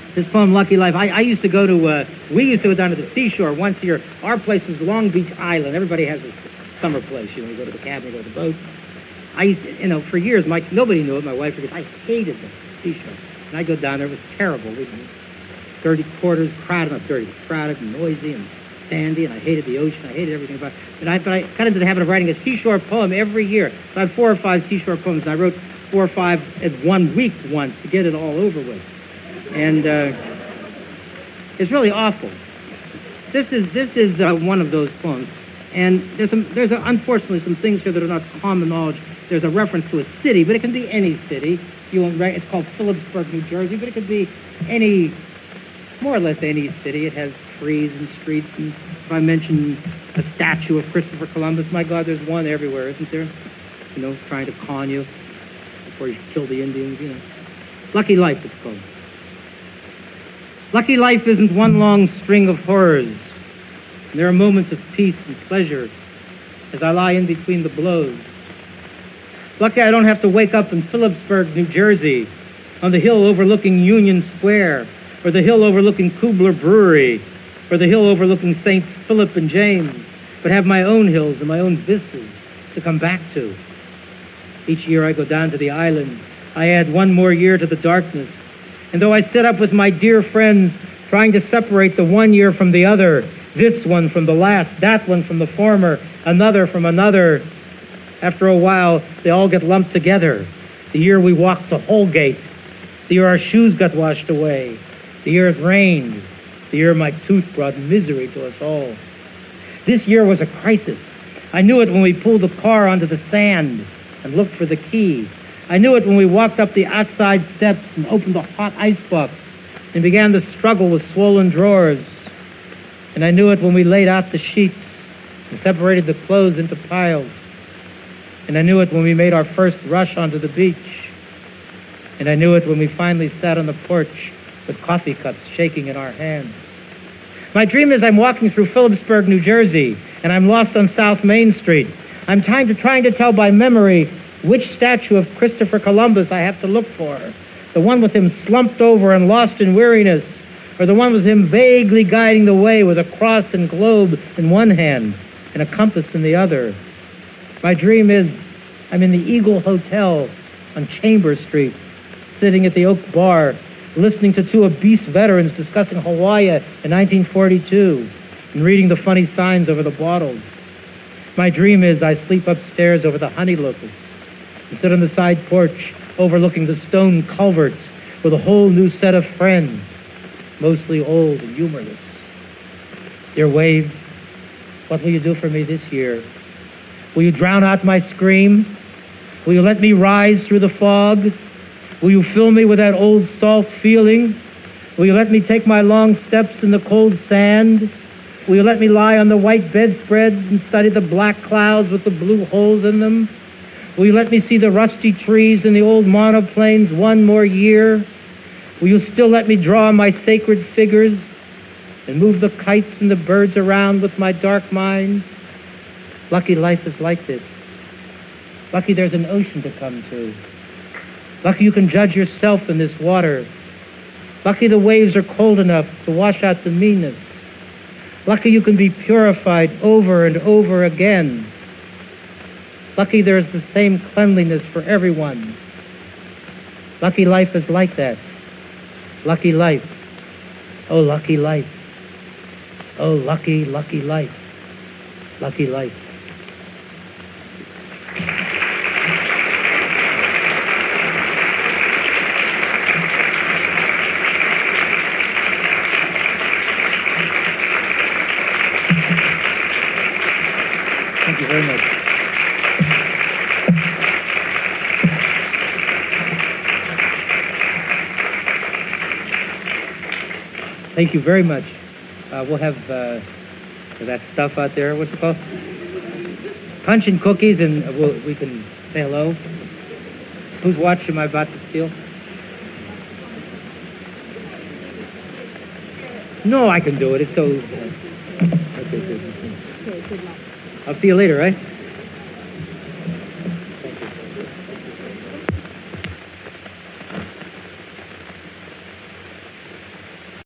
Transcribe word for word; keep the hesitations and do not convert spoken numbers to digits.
This poem, Lucky Life, I, I used to go to, uh, we used to go down to the seashore once a year. Our place was Long Beach Island. Everybody has a summer place. You know, you go to the cabin, you go to the boat. I used to, you know, for years, my, nobody knew it, my wife forgets, I hated the seashore. And I'd go down there, it was terrible. We'd be dirty quarters, crowded, not dirty, crowded and noisy and sandy, and I hated the ocean, I hated everything about it. And I, but I got into the habit of writing a seashore poem every year. So I had four or five seashore poems, and I wrote four or five in one week once to get it all over with. And uh, it's really awful. This is this is uh, one of those poems. And there's some, there's a, unfortunately some things here that are not common knowledge. There's a reference to a city, but it can be any city. You won't write, it's called Phillipsburg, New Jersey, but it could be any, more or less any city. It has trees and streets. And if I mention a statue of Christopher Columbus, my God, there's one everywhere, isn't there? You know, trying to con you before you kill the Indians, you know. Lucky Life, it's called. Lucky life isn't one long string of horrors. There are moments of peace and pleasure as I lie in between the blows. Lucky I don't have to wake up in Phillipsburg, New Jersey, on the hill overlooking Union Square, or the hill overlooking Kubler Brewery, or the hill overlooking Saints Philip and James, but have my own hills and my own vistas to come back to. Each year I go down to the island. I add one more year to the darkness. And though I sit up with my dear friends, trying to separate the one year from the other, this one from the last, that one from the former, another from another, after a while, they all get lumped together. The year we walked to Holgate, the year our shoes got washed away, the year it rained, the year my tooth brought misery to us all. This year was a crisis. I knew it when we pulled the car onto the sand and looked for the key. I knew it when we walked up the outside steps and opened the hot icebox and began the struggle with swollen drawers. And I knew it when we laid out the sheets and separated the clothes into piles. And I knew it when we made our first rush onto the beach. And I knew it when we finally sat on the porch with coffee cups shaking in our hands. My dream is I'm walking through Phillipsburg, New Jersey, and I'm lost on South Main Street. I'm trying to, trying to tell by memory which statue of Christopher Columbus I have to look for. The one with him slumped over and lost in weariness, or the one with him vaguely guiding the way with a cross and globe in one hand and a compass in the other. My dream is I'm in the Eagle Hotel on Chambers Street, sitting at the Oak Bar, listening to two obese veterans discussing Hawaii in nineteen forty-two and reading the funny signs over the bottles. My dream is I sleep upstairs over the honey locusts and sit on the side porch overlooking the stone culvert with a whole new set of friends, mostly old and humorless. Dear waves, what will you do for me this year? Will you drown out my scream? Will you let me rise through the fog? Will you fill me with that old salt feeling? Will you let me take my long steps in the cold sand? Will you let me lie on the white bedspread and study the black clouds with the blue holes in them? Will you let me see the rusty trees and the old monoplanes one more year? Will you still let me draw my sacred figures and move the kites and the birds around with my dark mind? Lucky life is like this. Lucky there's an ocean to come to. Lucky you can judge yourself in this water. Lucky the waves are cold enough to wash out the meanness. Lucky you can be purified over and over again. Lucky there's the same cleanliness for everyone. Lucky life is like that. Lucky life. Oh, lucky life. Oh, lucky, lucky life. Lucky life. Thank you very much. Thank you very much. Uh, we'll have uh, that stuff out there. What's it called? Punch and cookies, and we'll, we can say hello. Whose watch am I about to steal? No, I can do it. It's so... Okay, good. I'll see you later, right?